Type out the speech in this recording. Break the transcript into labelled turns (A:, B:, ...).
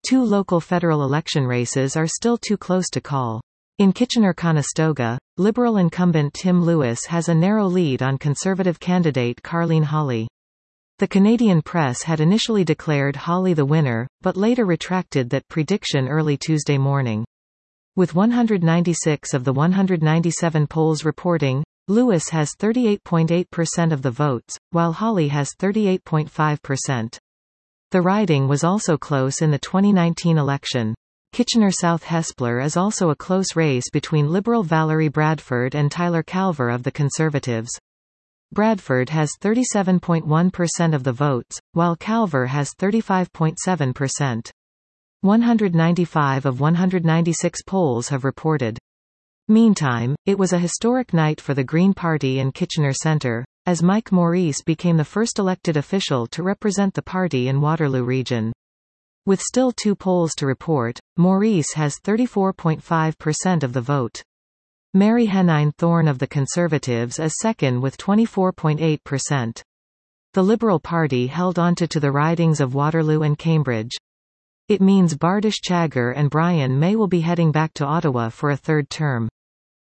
A: Two local federal election races are still too close to call. In Kitchener-Conestoga, Liberal incumbent Tim Lewis has a narrow lead on Conservative candidate Carleen Hawley. The Canadian press had initially declared Hawley the winner, but later retracted that prediction early Tuesday morning. With 196 of the 197 polls reporting, Lewis has 38.8% of the votes, while Hawley has 38.5%. The riding was also close in the 2019 election. Kitchener South Hespeler is also a close race between Liberal Valerie Bradford and Tyler Calver of the Conservatives. Bradford has 37.1% of the votes, while Calver has 35.7%. 195 of 196 polls have reported. Meantime, it was a historic night for the Green Party and Kitchener Centre, as Mike Maurice became the first elected official to represent the party in Waterloo Region. With still two polls to report, Maurice has 34.5% of the vote. Mary Henine Thorne of the Conservatives is second with 24.8%. The Liberal Party held onto the ridings of Waterloo and Cambridge. It means Bardish Chagger and Brian May will be heading back to Ottawa for a third term.